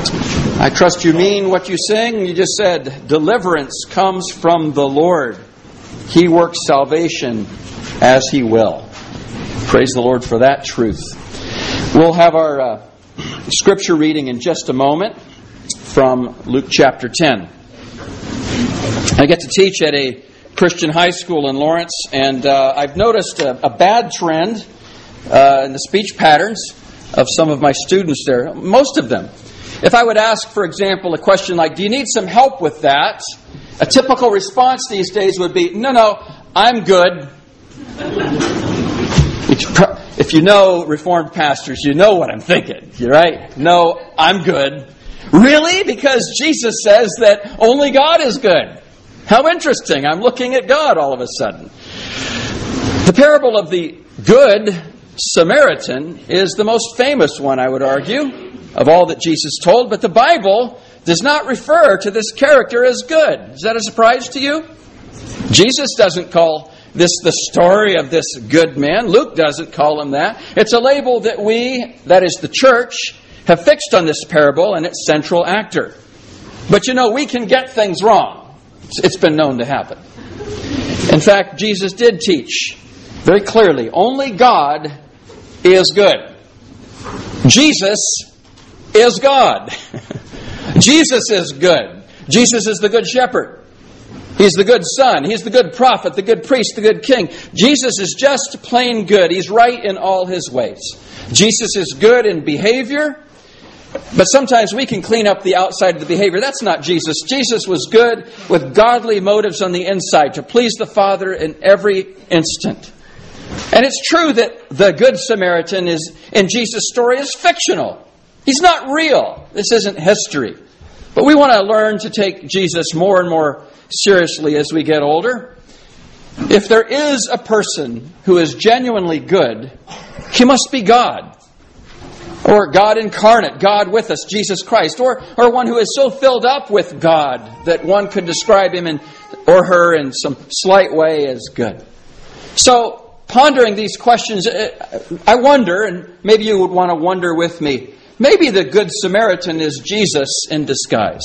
I trust you mean what you sing. You just said, deliverance comes from the Lord. He works salvation as He will. Praise the Lord for that truth. We'll have our scripture reading in just a moment from Luke chapter 10. I get to teach at a Christian high school in Lawrence, and I've noticed a bad trend in the speech patterns of some of my students there, most of them. If I would ask, for example, a question like, do you need some help with that? A typical response these days would be, no, I'm good. If you know Reformed pastors, you know what I'm thinking, right? No, I'm good. Really? Because Jesus says that only God is good. How interesting. I'm looking at God all of a sudden. The parable of the Good Samaritan is the most famous one, I would argue, of all that Jesus told. But the Bible does not refer to this character as good. Is that a surprise to you? Jesus doesn't call this the story of this good man. Luke doesn't call him that. It's a label that we, that is the church, have fixed on this parable and its central actor. But we can get things wrong. It's been known to happen. In fact, Jesus did teach very clearly, only God is good. Jesus is God. Jesus is good. Jesus is the good shepherd. He's the good son. He's the good prophet, the good priest, the good king. Jesus is just plain good. He's right in all His ways. Jesus is good in behavior, but sometimes we can clean up the outside of the behavior. That's not Jesus. Jesus was good with godly motives on the inside to please the Father in every instant. And it's true that the Good Samaritan in Jesus' story is fictional. He's not real. This isn't history. But we want to learn to take Jesus more and more seriously as we get older. If there is a person who is genuinely good, He must be God. Or God incarnate, God with us, Jesus Christ. Or one who is so filled up with God that one could describe him or her in some slight way as good. So, pondering these questions, I wonder, and maybe you would want to wonder with me, maybe the Good Samaritan is Jesus in disguise.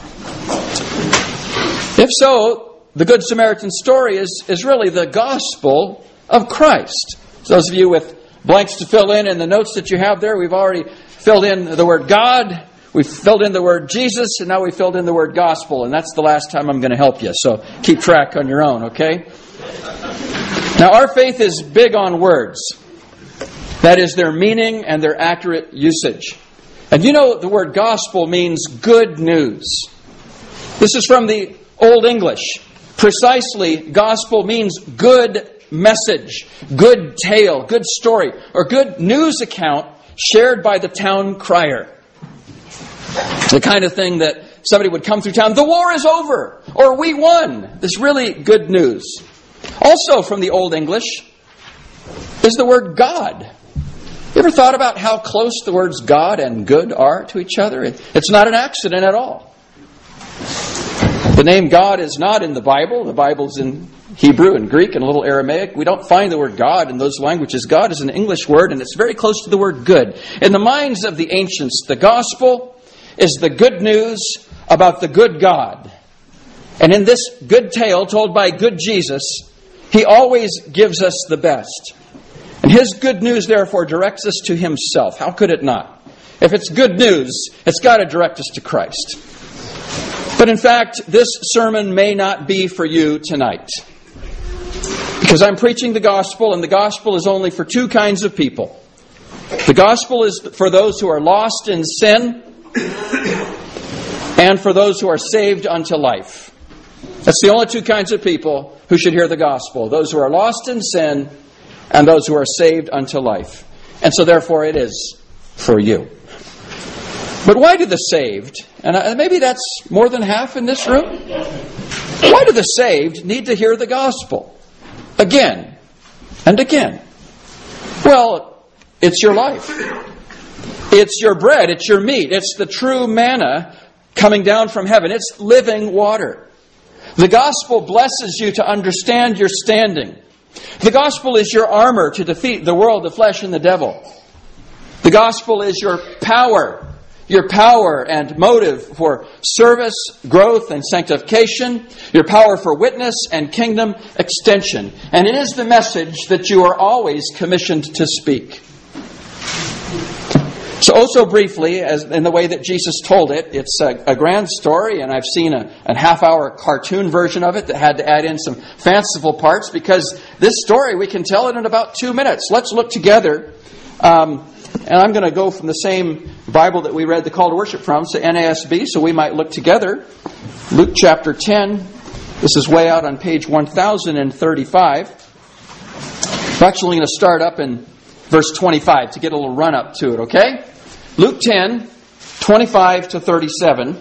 If so, the Good Samaritan story is really the gospel of Christ. So those of you with blanks to fill in the notes that you have there, we've already filled in the word God, we've filled in the word Jesus, and now we filled in the word gospel. And that's the last time I'm going to help you. So keep track on your own, okay? Now, our faith is big on words. That is their meaning and their accurate usage. And the word gospel means good news. This is from the Old English. Precisely, gospel means good message, good tale, good story, or good news account shared by the town crier. The kind of thing that somebody would come through town, the war is over, or we won. This really good news. Also from the Old English is the word God. You ever thought about how close the words God and good are to each other? It's not an accident at all. The name God is not in the Bible. The Bible's in Hebrew and Greek and a little Aramaic. We don't find the word God in those languages. God is an English word, and it's very close to the word good. In the minds of the ancients, the gospel is the good news about the good God. And in this good tale told by good Jesus, He always gives us the best. And His good news, therefore, directs us to Himself. How could it not? If it's good news, it's got to direct us to Christ. But in fact, this sermon may not be for you tonight. Because I'm preaching the gospel, and the gospel is only for two kinds of people. The gospel is for those who are lost in sin and for those who are saved unto life. That's the only two kinds of people who should hear the gospel. Those who are lost in sin and those who are saved unto life. And so therefore it is for you. But why do the saved, and maybe that's more than half in this room, why do the saved need to hear the gospel again and again? Well, it's your life. It's your bread. It's your meat. It's the true manna coming down from heaven. It's living water. The gospel blesses you to understand your standing. The gospel is your armor to defeat the world, the flesh, and the devil. The gospel is your power. your power and motive for service, growth, and sanctification, your power for witness and kingdom extension. And it is the message that you are always commissioned to speak. So briefly, as in the way that Jesus told it, it's a grand story, and I've seen a half-hour cartoon version of it that had to add in some fanciful parts, because this story, we can tell it in about 2 minutes. Let's look together, and I'm going to go from the same Bible that we read the call to worship from, so NASB, so we might look together. Luke chapter 10, this is way out on page 1035. I'm actually going to start up in verse 25 to get a little run-up to it, okay? Luke 10, 25 to 37.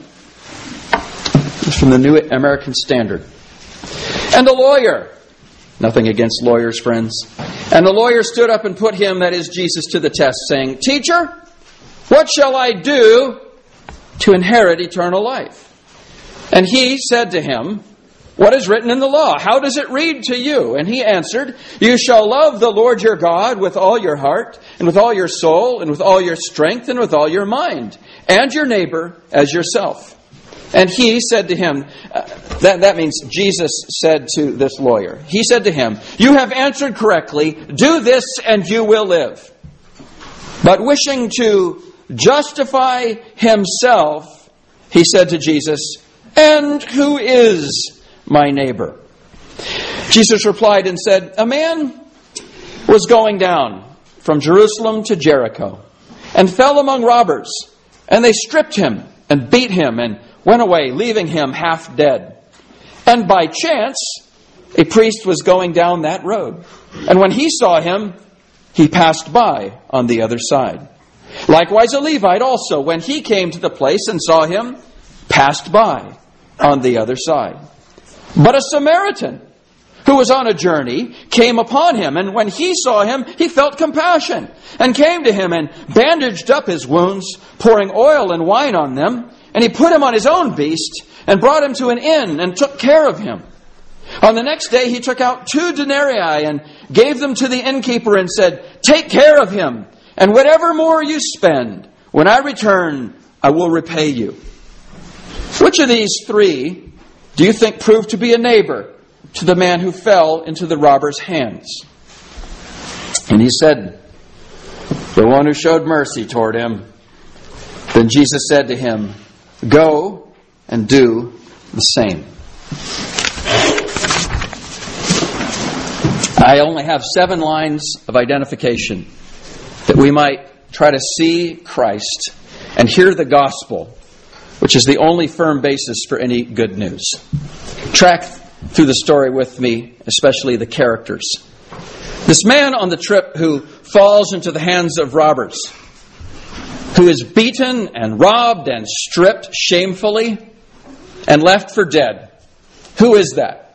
This is from the New American Standard. And the lawyer, nothing against lawyers, friends, and the lawyer stood up and put him, that is Jesus, to the test, saying, Teacher, what shall I do to inherit eternal life? And he said to him, What is written in the law? How does it read to you? And he answered, You shall love the Lord your God with all your heart, and with all your soul, and with all your strength, and with all your mind, and your neighbor as yourself. And he said to him, that means Jesus said to this lawyer, he said to him, You have answered correctly, do this and you will live. But wishing to justify himself, he said to Jesus, And who is my neighbor? Jesus replied and said, A man was going down from Jerusalem to Jericho and fell among robbers, and they stripped him and beat him and went away, leaving him half dead. And by chance, a priest was going down that road, and when he saw him, he passed by on the other side. Likewise, a Levite also, when he came to the place and saw him, passed by on the other side. But a Samaritan, who was on a journey, came upon him, and when he saw him, he felt compassion, and came to him and bandaged up his wounds, pouring oil and wine on them, and he put him on his own beast, and brought him to an inn, and took care of him. On the next day he took out 2 denarii, and gave them to the innkeeper, and said, Take care of him, and whatever more you spend, when I return, I will repay you. Which of these 3 do you think proved to be a neighbor to the man who fell into the robber's hands? And he said, The one who showed mercy toward him. Then Jesus said to him, Go and do the same. I only have 7 lines of identification that we might try to see Christ and hear the gospel, which is the only firm basis for any good news. Track through the story with me, especially the characters. This man on the trip who falls into the hands of robbers, who is beaten and robbed and stripped shamefully and left for dead. Who is that?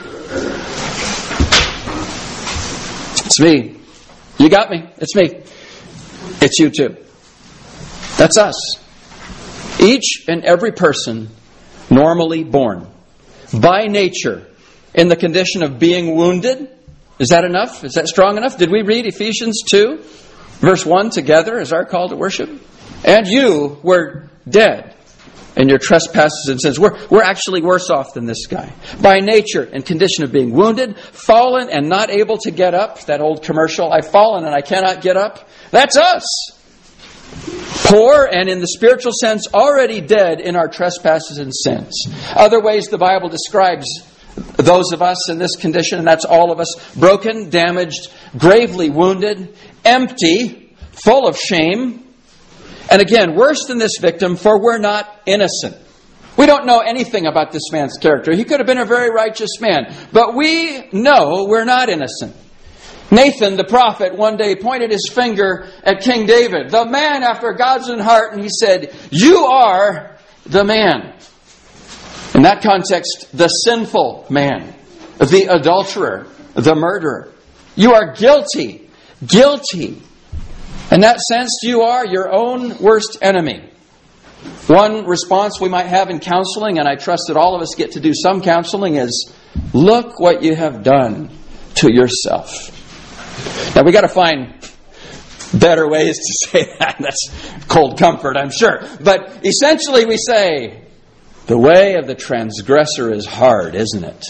It's me. You got me. It's me. It's you too. That's us. Each and every person normally born, by nature, in the condition of being wounded. Is that enough? Is that strong enough? Did we read Ephesians 2, verse 1 together as our call to worship? And you were dead in your trespasses and sins. We're actually worse off than this guy. By nature, in condition of being wounded, fallen and not able to get up. That old commercial, I've fallen and I cannot get up. That's us. Poor and in the spiritual sense already dead in our trespasses and sins. Other ways the Bible describes those of us in this condition, and that's all of us, broken, damaged, gravely wounded, empty, full of shame. And again, worse than this victim, for we're not innocent. We don't know anything about this man's character. He could have been a very righteous man, but we know we're not innocent. Nathan, the prophet, one day pointed his finger at King David, the man after God's own heart, and he said, You are the man. In that context, the sinful man, the adulterer, the murderer. You are guilty. Guilty. In that sense, you are your own worst enemy. One response we might have in counseling, and I trust that all of us get to do some counseling, is, look what you have done to yourself. Now, we got to find better ways to say that. That's cold comfort, I'm sure. But essentially we say, the way of the transgressor is hard, isn't it?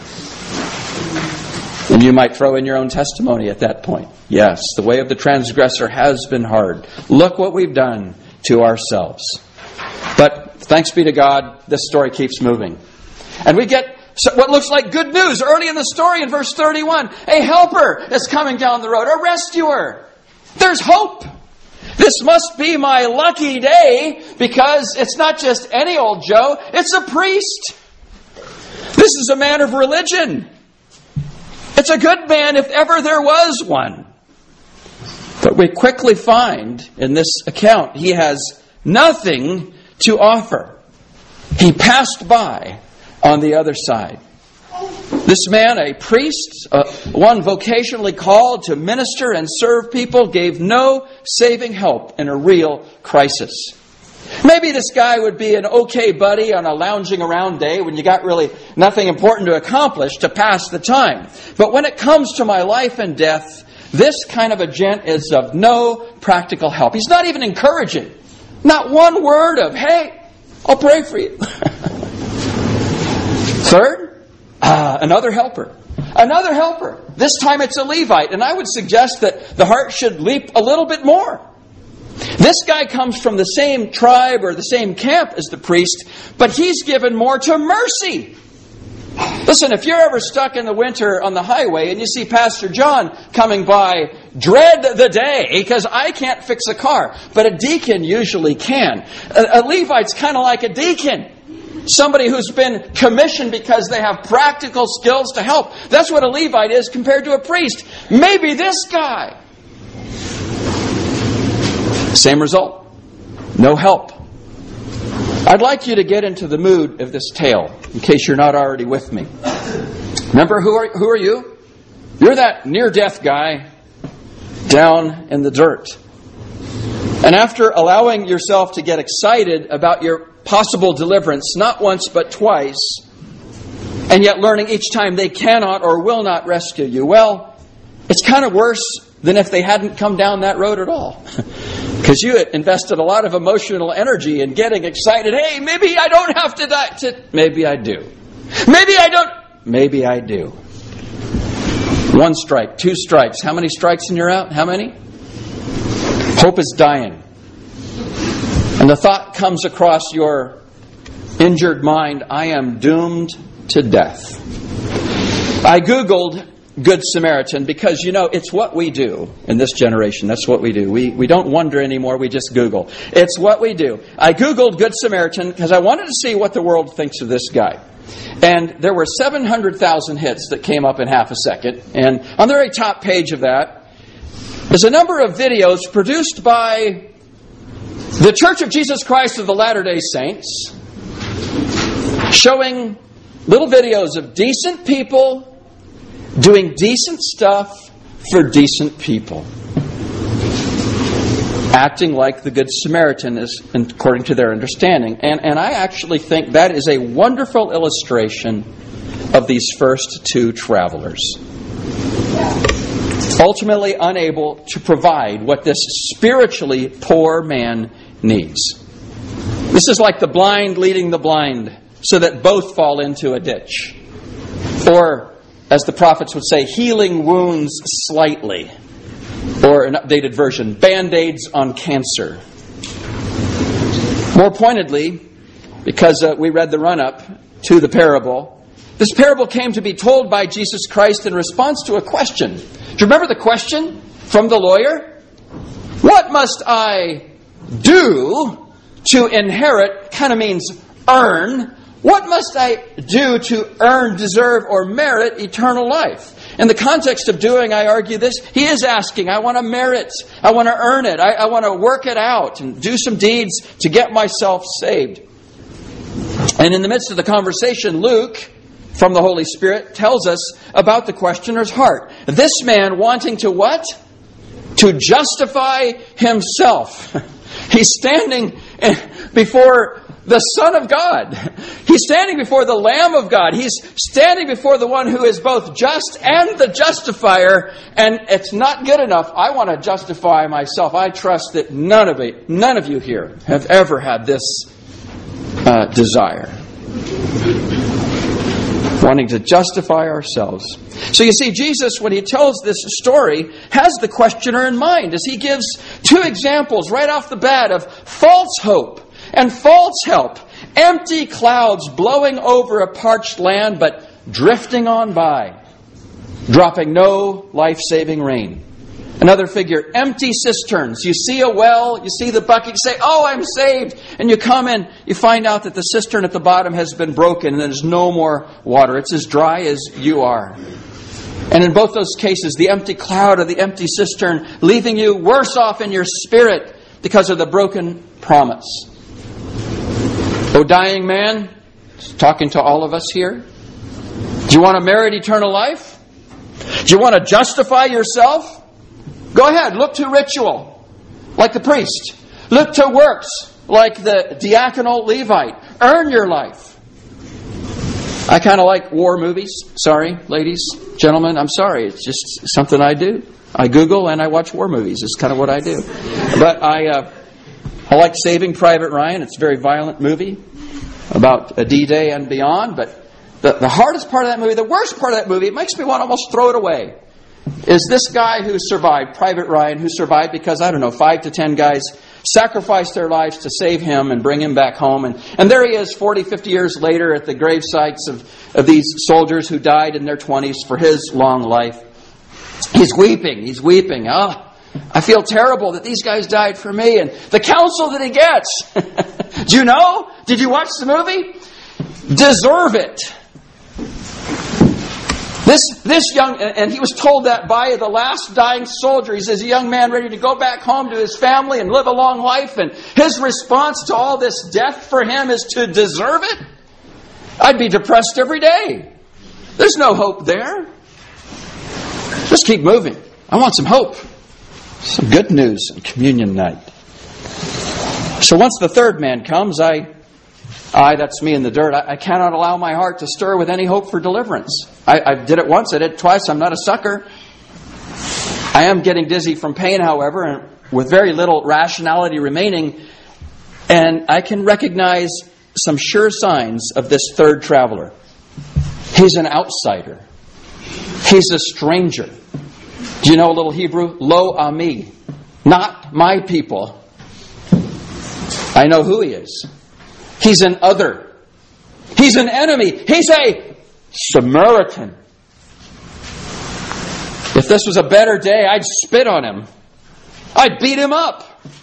And you might throw in your own testimony at that point. Yes, the way of the transgressor has been hard. Look what we've done to ourselves. But thanks be to God, this story keeps moving. And we get what looks like good news early in the story in verse 31. A helper is coming down the road, a rescuer. There's hope. This must be my lucky day, because it's not just any old Joe, it's a priest. This is a man of religion. It's a good man if ever there was one. But we quickly find in this account he has nothing to offer. He passed by on the other side. This man, a priest, one vocationally called to minister and serve people, gave no saving help in a real crisis. Maybe this guy would be an okay buddy on a lounging around day when you got really nothing important to accomplish to pass the time. But when it comes to my life and death, this kind of a gent is of no practical help. He's not even encouraging. Not one word of, hey, I'll pray for you. Third, another helper. Another helper. This time it's a Levite. And I would suggest that the heart should leap a little bit more. This guy comes from the same tribe or the same camp as the priest, but he's given more to mercy. Listen, if you're ever stuck in the winter on the highway and you see Pastor John coming by, dread the day, because I can't fix a car, but a deacon usually can. A Levite's kind of like a deacon. Somebody who's been commissioned because they have practical skills to help. That's what a Levite is compared to a priest. Maybe this guy. Same result. No help. I'd like you to get into the mood of this tale, in case you're not already with me. Remember, who are you? You're that near-death guy down in the dirt. And after allowing yourself to get excited about your possible deliverance, not once but twice, and yet learning each time they cannot or will not rescue you, well, it's kind of worse than if they hadn't come down that road at all. Because you invested a lot of emotional energy in getting excited. Hey, maybe I don't have to die. Maybe I do. Maybe I don't. Maybe I do. 1 strike, 2 strikes. How many strikes and you're out? How many? Hope is dying. And the thought comes across your injured mind, I am doomed to death. I Googled Good Samaritan because, it's what we do in this generation. That's what we do. We don't wonder anymore. We just Google. It's what we do. I Googled Good Samaritan because I wanted to see what the world thinks of this guy. And there were 700,000 hits that came up in half a second. And on the very top page of that is a number of videos produced by the Church of Jesus Christ of the Latter-day Saints, showing little videos of decent people doing decent stuff for decent people. Acting like the Good Samaritan is according to their understanding. And I actually think that is a wonderful illustration of these first 2 travelers. Ultimately unable to provide what this spiritually poor man needs. This is like the blind leading the blind so that both fall into a ditch. Or, as the prophets would say, healing wounds slightly. Or an updated version, Band-Aids on cancer. More pointedly, because we read the run-up to the parable, this parable came to be told by Jesus Christ in response to a question. Do you remember the question from the lawyer? What must I do to inherit, kind of means earn, what must I do to earn, deserve, or merit eternal life? In the context of doing, I argue this, he is asking, I want to merit, I want to earn it, I want to work it out and do some deeds to get myself saved. And in the midst of the conversation, Luke, from the Holy Spirit, tells us about the questioner's heart. This man wanting to what? To justify himself. He's standing before the Son of God. He's standing before the Lamb of God. He's standing before the one who is both just and the justifier. And it's not good enough. I want to justify myself. I trust that none of you here have ever had this desire. Wanting to justify ourselves. So you see, Jesus, when He tells this story, has the questioner in mind as He gives two examples right off the bat of false hope and false help. Empty clouds blowing over a parched land, but drifting on by, dropping no life-saving rain. Another figure, empty cisterns. You see a well, you see the bucket, you say, "Oh, I'm saved." And you come in, you find out that the cistern at the bottom has been broken and there's no more water. It's as dry as you are. And in both those cases, the empty cloud or the empty cistern leaving you worse off in your spirit because of the broken promise. O dying man, talking to all of us here, do you want to merit eternal life? Do you want to justify yourself? Go ahead, look to ritual, like the priest. Look to works, like the diaconal Levite. Earn your life. I kind of like war movies. Sorry, ladies, gentlemen, I'm sorry. It's just something I do. I Google and I watch war movies. It's kind of what I do. But I like Saving Private Ryan. It's a very violent movie about a D-Day and beyond. But the hardest part of that movie, the worst part of that movie, it makes me want to almost throw it away, is this guy who survived, Private Ryan, who survived because, 5 to 10 guys sacrificed their lives to save him and bring him back home. And there he is 40, 50 years later at the grave sites of these soldiers who died in their 20s for his long life. He's weeping. Oh, I feel terrible that these guys died for me. And the counsel that he gets, do you know? Did you watch the movie? Deserve it. This young, and he was told that by the last dying soldier. He says, a young man ready to go back home to his family and live a long life. And his response to all this death for him is to deserve it? I'd be depressed every day. There's no hope there. Just keep moving. I want some hope. Some good news on communion night. So once the third man comes, that's me in the dirt. I cannot allow my heart to stir with any hope for deliverance. I did it once, I did it twice. I'm not a sucker. I am getting dizzy from pain, however, and with very little rationality remaining. And I can recognize some sure signs of this third traveler. He's an outsider. He's a stranger. Do you know a little Hebrew? Lo ami. Not my people. I know who he is. He's an other. He's an enemy. He's a Samaritan. If this was a better day, I'd spit on him. I'd beat him up.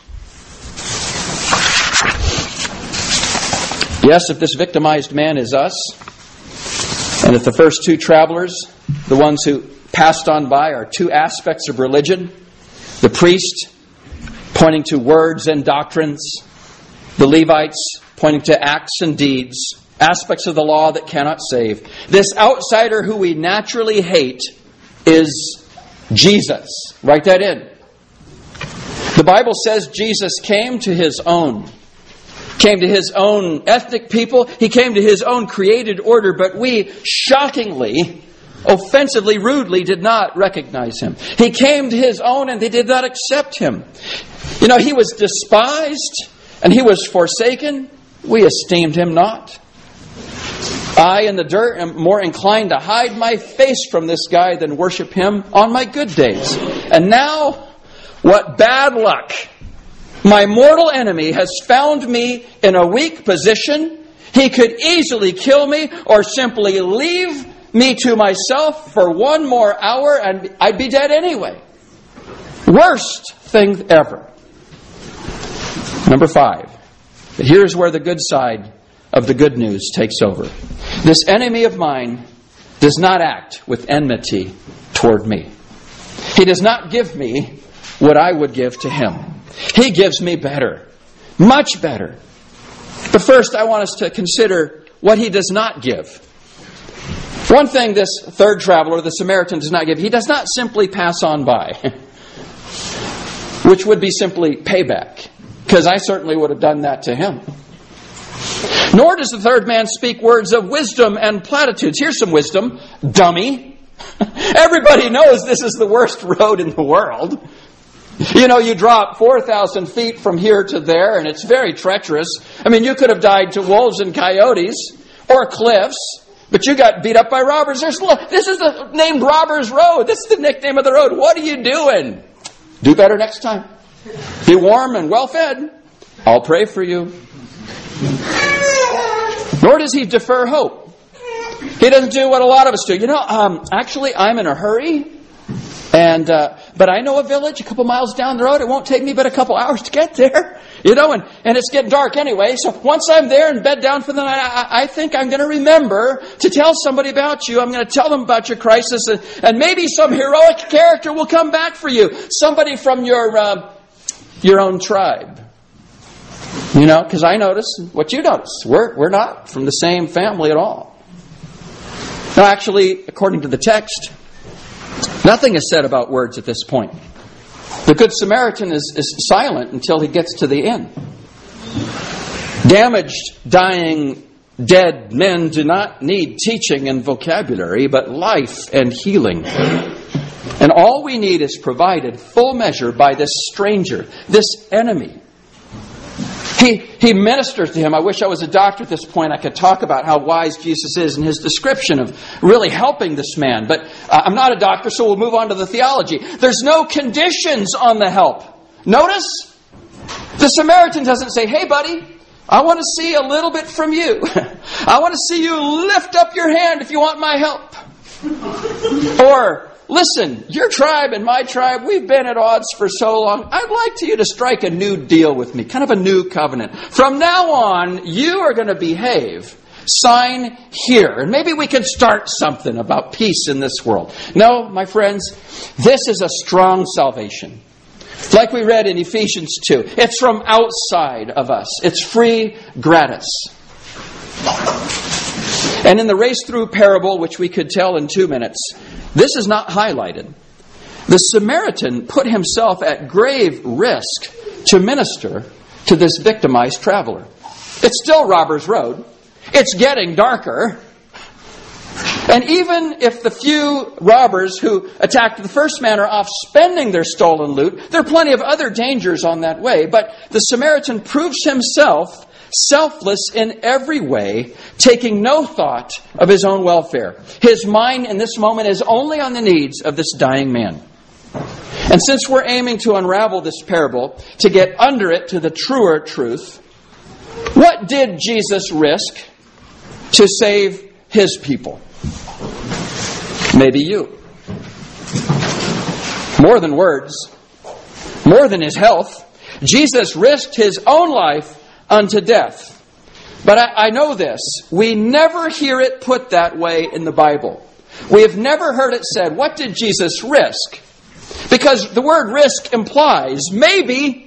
Yes, if this victimized man is us, and if the first two travelers, the ones who passed on by, are two aspects of religion, the priest pointing to words and doctrines, the Levites pointing to acts and deeds, aspects of the law that cannot save. This outsider who we naturally hate is Jesus. Write that in. The Bible says Jesus came to His own. Came to His own ethnic people. He came to His own created order, but we shockingly, offensively, rudely did not recognize Him. He came to His own and they did not accept Him. He was despised and He was forsaken. We esteemed Him not. I, in the dirt, am more inclined to hide my face from this guy than worship Him on my good days. And now, what bad luck. My mortal enemy has found me in a weak position. He could easily kill me or simply leave me to myself for one more hour and I'd be dead anyway. Worst thing ever. Number 5. But here's where the good side of the good news takes over. This enemy of mine does not act with enmity toward me. He does not give me what I would give to him. He gives me better, much better. But first, I want us to consider what he does not give. One thing this third traveler, the Samaritan, does not give, he does not simply pass on by, which would be simply payback, because I certainly would have done that to him. Nor does the third man speak words of wisdom and platitudes. Here's some wisdom. Dummy. Everybody knows this is the worst road in the world. You know, you drop 4,000 feet from here to there, and it's very treacherous. I mean, you could have died to wolves and coyotes or cliffs, but you got beat up by robbers. This is the named Robbers Road. This is the nickname of the road. What are you doing? Do better next time. Be warm and well fed. I'll pray for you. Nor does he defer hope. He doesn't do what a lot of us do. You know, actually, I'm in a hurry, but I know a village a couple miles down the road. It won't take me but a couple hours to get there. You know, and it's getting dark anyway. So once I'm there and bed down for the night, I think I'm going to remember to tell somebody about you. I'm going to tell them about your crisis, and maybe some heroic character will come back for you. Somebody from your own tribe. You know, because I notice what you notice. We're not from the same family at all. Now, actually, according to the text, nothing is said about words at this point. The Good Samaritan is silent until he gets to the inn. Damaged, dying, dead men do not need teaching and vocabulary, but life and healing. And all we need is provided full measure by this stranger, this enemy. He ministers to him. I wish I was a doctor at this point. I could talk about how wise Jesus is in his description of really helping this man. But I'm not a doctor, so we'll move on to the theology. There's no conditions on the help. Notice, the Samaritan doesn't say, hey, buddy, I want to see a little bit from you. I want to see you lift up your hand if you want my help. Or, listen, your tribe and my tribe, we've been at odds for so long. I'd like you to strike a new deal with me, kind of a new covenant. From now on, you are going to behave. Sign here. And maybe we can start something about peace in this world. No, my friends, this is a strong salvation. Like we read in Ephesians 2. It's from outside of us. It's free gratis. And in the race-through parable, which we could tell in 2 minutes, this is not highlighted. The Samaritan put himself at grave risk to minister to this victimized traveler. It's still Robbers Road. It's getting darker. And even if the few robbers who attacked the first man are off spending their stolen loot, there are plenty of other dangers on that way. But the Samaritan proves himself selfless in every way, taking no thought of his own welfare. His mind in this moment is only on the needs of this dying man. And since we're aiming to unravel this parable, to get under it to the truer truth, what did Jesus risk to save his people? Maybe you. More than words, more than his health, Jesus risked his own life unto death. But I know this. We never hear it put that way in the Bible. We have never heard it said, what did Jesus risk? Because the word risk implies, maybe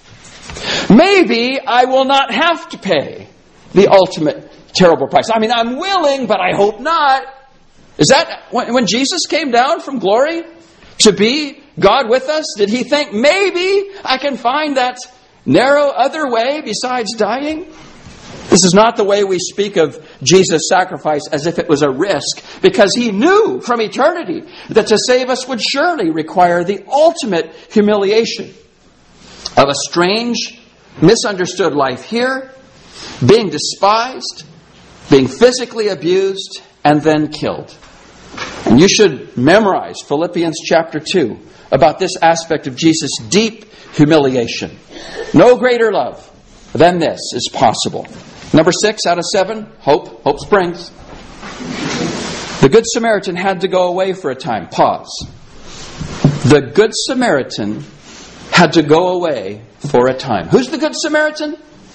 I will not have to pay the ultimate terrible price. I mean, I'm willing, but I hope not. Is that when Jesus came down from glory to be God with us? Did he think, maybe I can find that narrow other way besides dying? This is not the way we speak of Jesus' sacrifice as if it was a risk, because he knew from eternity that to save us would surely require the ultimate humiliation of a strange, misunderstood life here, being despised, being physically abused, and then killed. And you should memorize Philippians chapter 2 about this aspect of Jesus' deep humiliation. No greater love than this is possible. Number 6 out of 7, hope. Hope springs. The Good Samaritan had to go away for a time. Pause. The Good Samaritan had to go away for a time. Who's the Good Samaritan?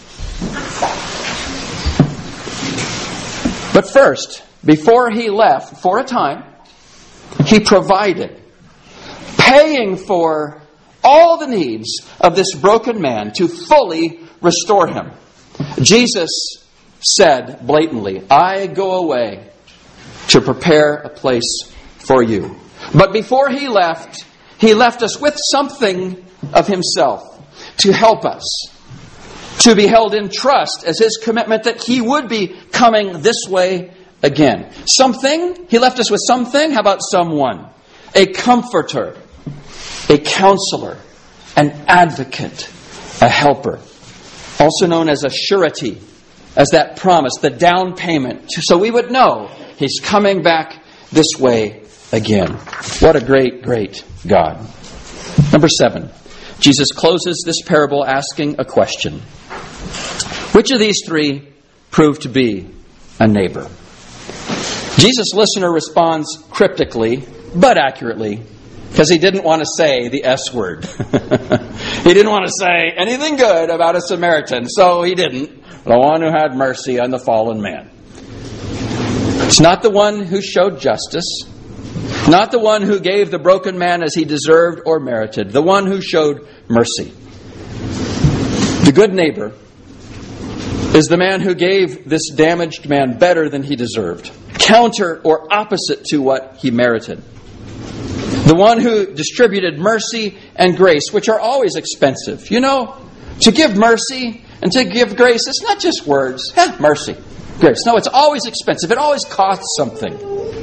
But first, before he left for a time, he provided, paying for all the needs of this broken man to fully restore him. Jesus said blatantly, I go away to prepare a place for you. But before he left us with something of himself to help us to be held in trust as His commitment that He would be coming this way again. Something, He left us with something. How about someone? A comforter, a counselor, an advocate, a helper. Also known as a surety, as that promise, the down payment. So we would know He's coming back this way again. What a great, great God. Number 7. Jesus closes this parable asking a question. Which of these three proved to be a neighbor? Jesus' listener responds cryptically, but accurately, because he didn't want to say the S word. He didn't want to say anything good about a Samaritan, so he didn't. The one who had mercy on the fallen man. It's not the one who showed justice, not the one who gave the broken man as he deserved or merited, the one who showed mercy. The good neighbor is the man who gave this damaged man better than he deserved, counter or opposite to what he merited. The one who distributed mercy and grace, which are always expensive. You know, to give mercy and to give grace, it's not just words. Mercy, grace. No, it's always expensive. It always costs something.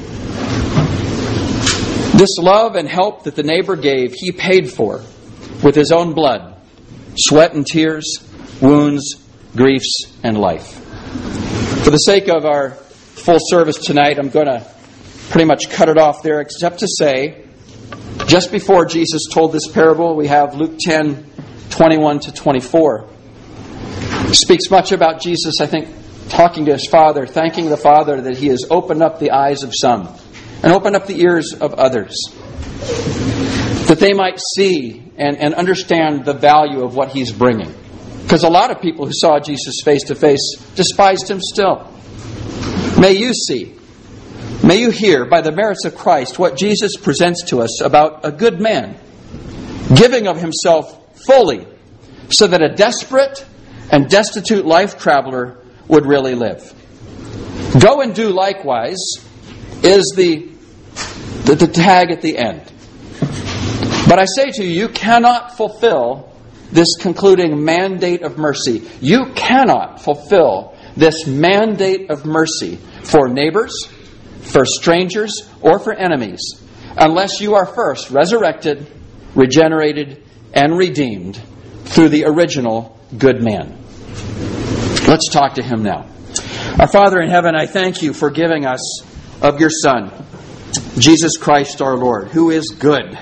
This love and help that the neighbor gave, he paid for with his own blood, sweat and tears, wounds, griefs, and life. For the sake of our full service tonight, I'm going to pretty much cut it off there, except to say, just before Jesus told this parable, we have Luke 10, 21 to 24. It speaks much about Jesus, I think, talking to His Father, thanking the Father that He has opened up the eyes of some and opened up the ears of others, that they might see and understand the value of what He's bringing. Because a lot of people who saw Jesus face to face despised Him still. May you see, may you hear by the merits of Christ what Jesus presents to us about a good man, giving of himself fully so that a desperate and destitute life traveler would really live. Go and do likewise is the tag at the end. But I say to you, you cannot fulfill this concluding mandate of mercy. You cannot fulfill this mandate of mercy for neighbors, for strangers, or for enemies, unless you are first resurrected, regenerated, and redeemed through the original good man. Let's talk to Him now. Our Father in heaven, I thank You for giving us of Your Son, Jesus Christ our Lord, who is good.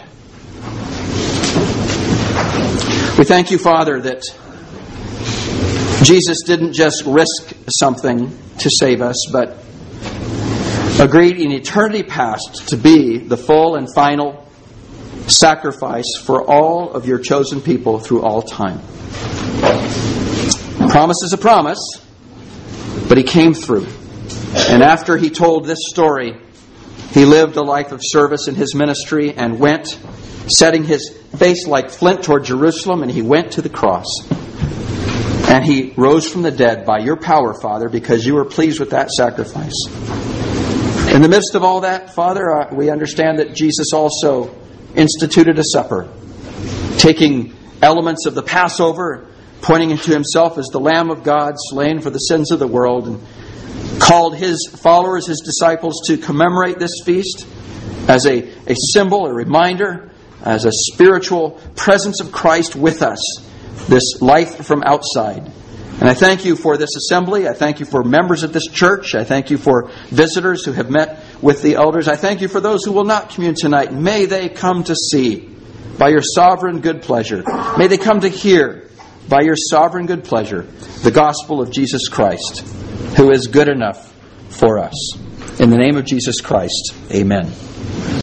We thank You, Father, that Jesus didn't just risk something to save us, but agreed in eternity past to be the full and final sacrifice for all of Your chosen people through all time. A promise is a promise, but He came through. And after He told this story, He lived a life of service in His ministry and went, setting His face like flint toward Jerusalem, and He went to the cross. And He rose from the dead by Your power, Father, because You were pleased with that sacrifice. In the midst of all that, Father, we understand that Jesus also instituted a supper, taking elements of the Passover, pointing to Himself as the Lamb of God slain for the sins of the world, and called His followers, His disciples, to commemorate this feast as a symbol, a reminder, as a spiritual presence of Christ with us, this life from outside. And I thank You for this assembly. I thank You for members of this church. I thank You for visitors who have met with the elders. I thank You for those who will not commune tonight. May they come to see by Your sovereign good pleasure. May they come to hear by Your sovereign good pleasure the gospel of Jesus Christ, who is good enough for us. In the name of Jesus Christ, amen.